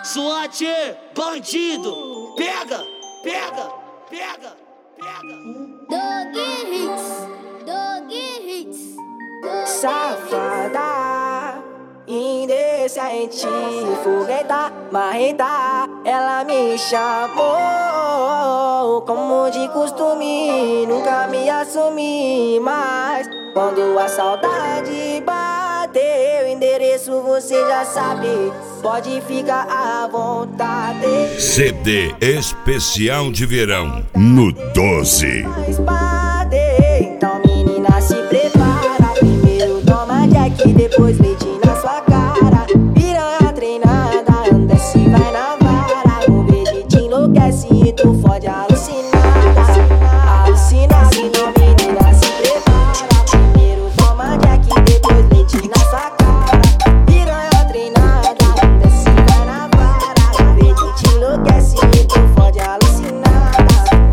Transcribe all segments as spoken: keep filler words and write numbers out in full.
SWAT, bandido, pega, pega, pega, pega. Dog Hits, Dog Hits. Safada, indecente, fogueta, marreta. Ela me chamou como de costume, nunca me assumi. Mas quando a saudade bateu, endereço você já sabe, pode ficar à vontade. C D especial de verão no doze. Então menina, se prepara, primeiro toma Jack, depois leite na sua cara. Piranha treinada, anda se vai na vara. O beijo te enlouquece e tu fode alucinada, alucinada. Então menina, se prepara, primeiro toma Jack, depois leite na sua cara. Piranha treinada, anda se vai na vara. O beijo te enlouquece e tu fode alucinada.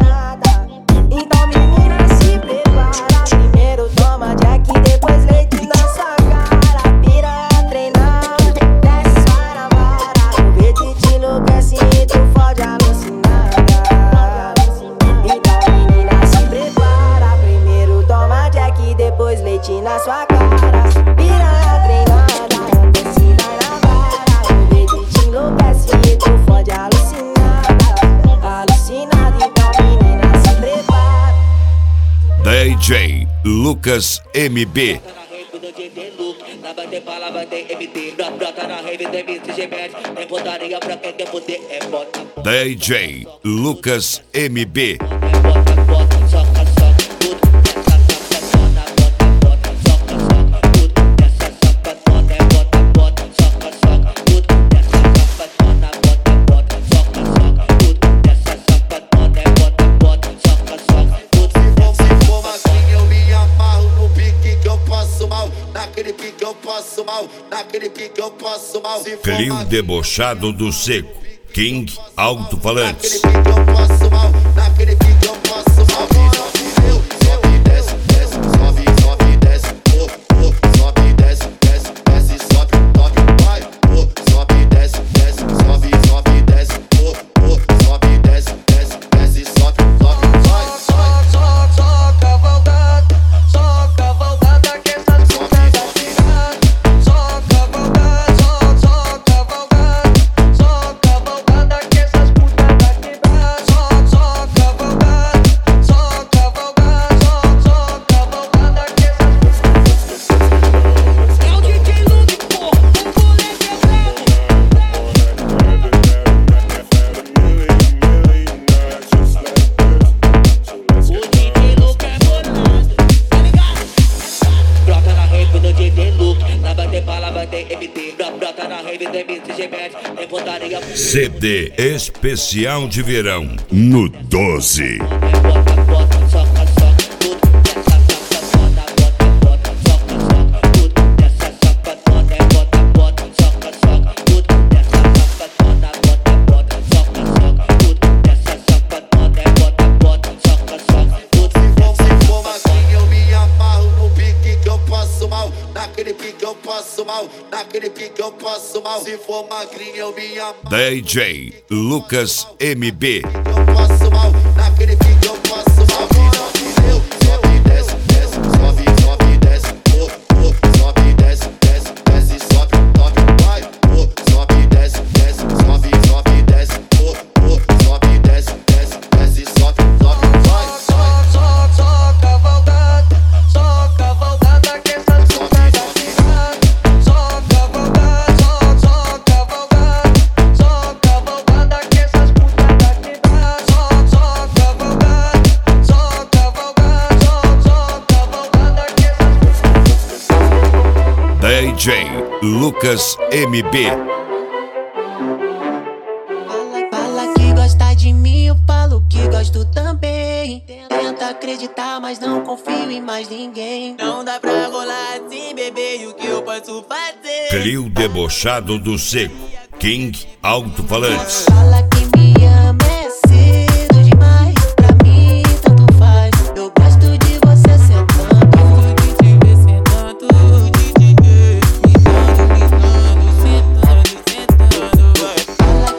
Então menina, se prepara, primeiro toma Jack, depois leite na sua cara. Piranha treinada, desce só na vara. O beijo te enlouquece e tu fode alucinada. Então menina, se prepara, primeiro toma Jack, depois leite na sua cara. Piranha treinada, desce vai na vara. O beijo te enlouquece e tu fode alucinada, alucinada. Então menina, se prepara. D J Lucas M B. Na bater bala, vai ter M D. Brota na rave, tem M C G M. Tem putaria pra quem tem poder, é bota. D J Lucas M B. É bota, bota, soca, soca, tudo. Essa sacadona, bota, bota, soca, soca, tudo. Essa sacadona, é bota, bota, soca, soca, tudo. Essa sacadona, bota, bota, soca, soca, tudo. Essa sacadona, é bota, bota, soca, soca, tudo. Se for magrinho eu me amarro no pique que eu passo mal. Naquele pique eu passo mal, naquele pique eu passo mal. Se for Clio magrinho, debochado do seco, King Alto-Falantes. naquele pique eu passo mal, naquele pique eu passo mal. Sobe, eu, sobe, desce, desce, sobe, sobe, desce, oh, oh, sobe, desce, desce, desce, sobe, sobe, vai, oh, sobe, desce, desce, sobe, sobe, desce, oh, oh, sobe, desce, desce, desce, sobe, sobe, vai, vai. Só cavalgada, só cavalgada que essas putas da cidade. Só cavalgada, só, só cavalgada, só cavalgada que essas putas da cidade. Só, só cavalgada, só cavalgada, só, só cavalgada que essas putas. É o D J Luke, porra, o moleque é brabo. O D J Luke é bolado, tá ligado? Brota na rave do D J Luke. Na bater bala, vai ter M D. Brota na rave, tem M C G M. Tem putaria pra C D especial de verão no doze. é bota, bota, soca, soca, tudo. Essa sacadona, bota, bota, soca, soca, tudo. Essa sacadona, é bota, bota, soca, soca, tudo. Essa sacadona, bota, bota, soca, soca, tudo. Essa sacadona, é bota, bota, soca, soca, tudo. Se for magrinho eu me amarro no pique que eu passo mal. Naquele pique eu passo mal, naquele pique eu passo mal. Se for magrinho eu me amarro, D J Lucas M B. eu passo mal, naquele pique eu passo mal. Sobe, eu, sobe, desce, desce, sobe, sobe, desce, oh, oh, sobe, desce, desce, desce, sobe, sobe, vai, oh, sobe, desce, desce, sobe, sobe, desce, oh, oh, sobe, desce, desce, desce, sobe, sobe, vai, Só, só, só cavalgada, só cavalgada que essas putas da cidade. Só cavalgada, só, só cavalgada, só cavalgada que essas putas da cidade. Só, só cavalgada, só cavalgada, só, só cavalgada que essas putas. D J Lucas M B. Fala, fala que gosta de mim, eu falo que gosto também. Tenta acreditar, mas não confio em mais ninguém. Não dá pra rolar assim, bebê, e o que eu posso fazer? Clio debochado do seco, King Alto-Falantes. Fala que me ama é cedo demais. Pra mim, tanto faz. Eu gosto de você sentando. Gosto de te ver sentando, de te ver, me dando, me dando, sentando, sentando, vai. Fala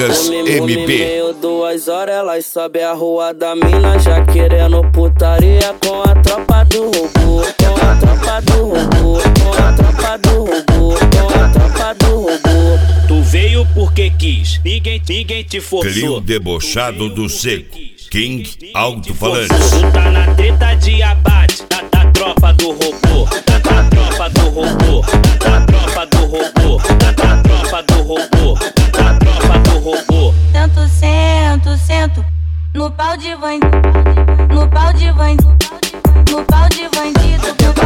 Lucas M P. Meio duas horas, elas sobem a rua da mina, já querendo putaria com a tropa do robô. Com a tropa do robô, com a tropa do robô, com a tropa do robô. Tu veio porque quis, ninguém, ninguém te forçou. Clio debochado do seco, King Alto-Falante. Tu tá na treta de abate, da, da tropa do robô, da, da tropa do robô, da, da tropa do robô, da, da tropa do robô, da, da tropa do robô. Sento, sento, sento, no pau de bandido, no pau de bandido, no pau de bandido.